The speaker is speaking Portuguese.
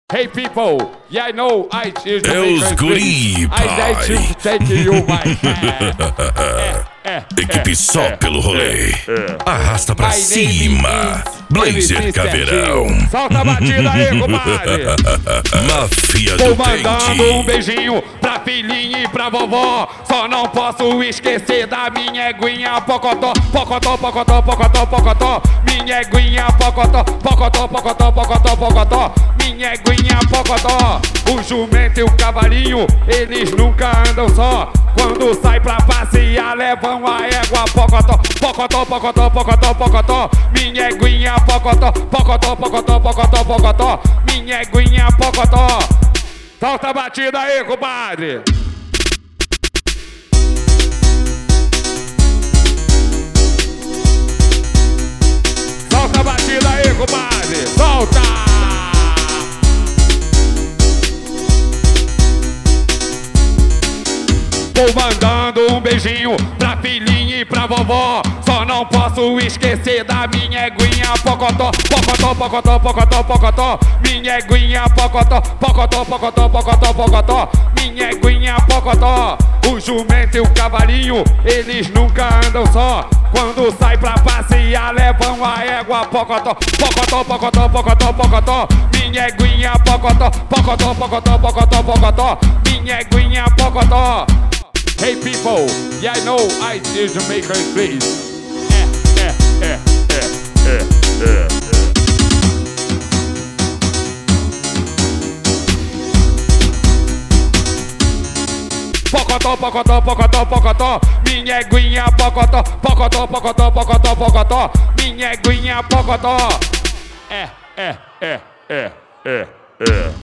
Hey people, yeah I know I choose to É make os a guri, dream. I pai. choose to take you my Equipe só pelo rolê. Arrasta pra cima. Blazer Caveirão. Solta a batida aí, compadre. Máfia Tô do mandando um Pente. beijinho pra filhinha e pra vovó. Só não posso esquecer da minha eguinha pocotó. Pocotó, pocotó, pocotó, pocotó. Minha eguinha pocotó. Pocotó, pocotó, pocotó, pocotó. Minha eguinha pocotó. O jumento e o cavalinho, eles nunca andam só. Quando sai pra passear, levam a égua pocotó. Pocotó, pocotó, pocotó, pocotó. Minha eguinha pocotó. Pocotó, pocotó, pocotó, pocotó. Minha eguinha pocotó. Solta a batida aí, compadre. Solta a batida aí, compadre. Solta! Tô mandando um beijinho pra filhinha e pra vovó. Só não posso esquecer da minha eguinha pocotó. Pocotó, pocotó, pocotó, pocotó. Minha eguinha pocotó. Pocotó, pocotó, pocotó, pocotó. Minha eguinha pocotó. O jumento e o cavalinho, eles nunca andam só. Quando sai pra passear, levam a égua pocotó. Pocotó, pocotó, pocotó, pocotó. Minha eguinha pocotó. Pocotó, pocotó, pocotó, pocotó. Minha eguinha pocotó. Hey people, yeah I know I choose to make her please. Pocotó, pocotó, pocotó, pocotó. Minha eguinha pocotó. Pocotó, pocotó, pocotó, pocotó. Minha eguinha pocotó.